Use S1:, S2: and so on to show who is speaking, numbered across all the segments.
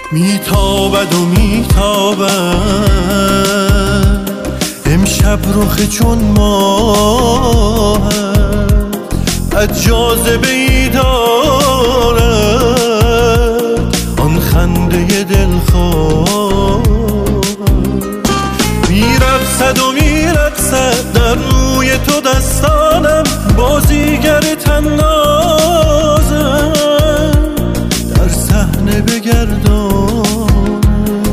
S1: میتابد و میتابد امشب رخ چون ماه از جاذبه ای دارد آن خنده دلخواه. میرقصد و میرقصد در روی تو دستانم، بازیگر طنازم در صحنه بگردان.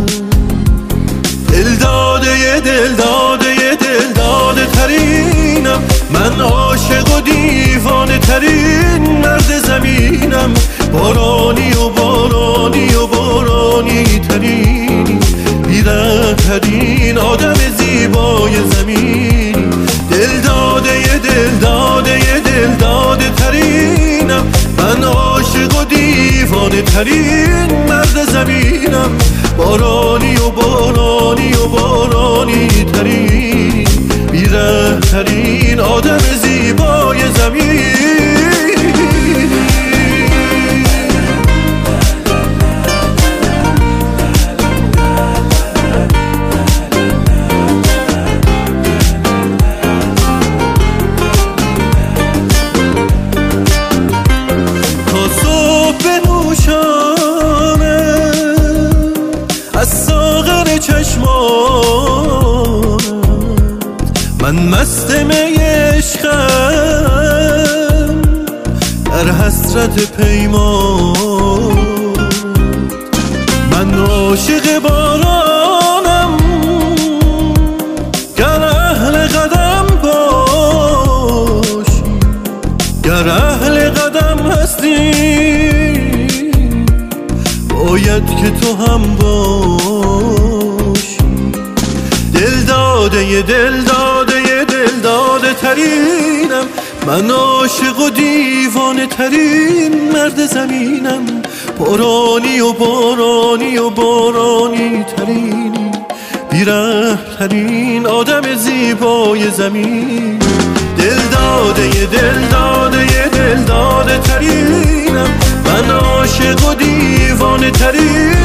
S1: دلداده دلداده ترینم، من عاشق و دیوانه ترین مرد زمینم. بارانی و بارانی و بارانی ترین، بیره ترین آدم زیبای زمین. دلداده دلداده ترینم، من عاشق و دیوانه ترین مرد زمینم. بارانی و بارانی و بارانی ترین، بیره ترین آدم زیبای زمین. من مست می عشقم در حسرت پیمان. من عاشق بارانم گر اهل قدم باشی، گر اهل قدم هستی باید که تو هم باشی. دلداده دلداده ترینم، من عاشق و دیوانه ترین مرد زمینم. بارانی و بارانی و بارانی ترین، بیره ترین آدم زیبای زمین. دلداده دلداده ترینم، من عاشق و دیوانه ترین